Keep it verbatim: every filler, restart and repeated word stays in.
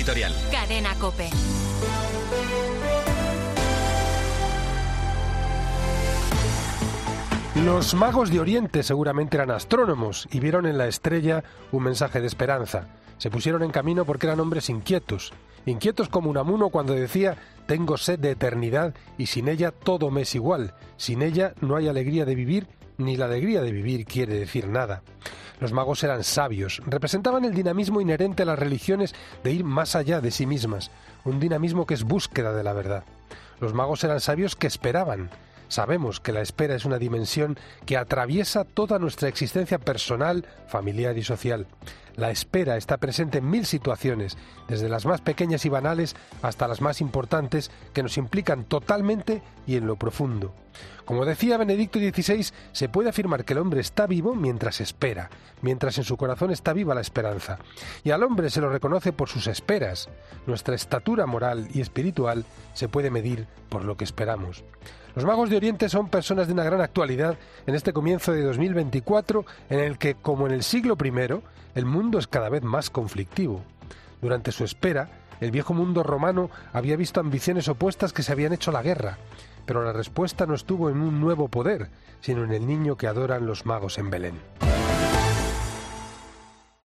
Editorial. Cadena COPE. Los magos de Oriente seguramente eran astrónomos y vieron en la estrella un mensaje de esperanza. Se pusieron en camino porque eran hombres inquietos, inquietos como Unamuno cuando decía: tengo sed de eternidad y sin ella todo me es igual, sin ella no hay alegría de vivir, ni la alegría de vivir quiere decir nada. Los magos eran sabios, representaban el dinamismo inherente a las religiones de ir más allá de sí mismas, un dinamismo que es búsqueda de la verdad. Los magos eran sabios que esperaban. Sabemos que la espera es una dimensión que atraviesa toda nuestra existencia personal, familiar y social. La espera está presente en mil situaciones, desde las más pequeñas y banales hasta las más importantes, que nos implican totalmente y en lo profundo. Como decía Benedicto dieciséis, se puede afirmar que el hombre está vivo mientras espera, mientras en su corazón está viva la esperanza. Y al hombre se lo reconoce por sus esperas. Nuestra estatura moral y espiritual se puede medir por lo que esperamos. Los magos de Oriente son personas de una gran actualidad en este comienzo de dos mil veinticuatro, en el que, como en el siglo primero, el mundo es cada vez más conflictivo. Durante su espera, el viejo mundo romano había visto ambiciones opuestas que se habían hecho la guerra, pero la respuesta no estuvo en un nuevo poder, sino en el niño que adoran los magos en Belén.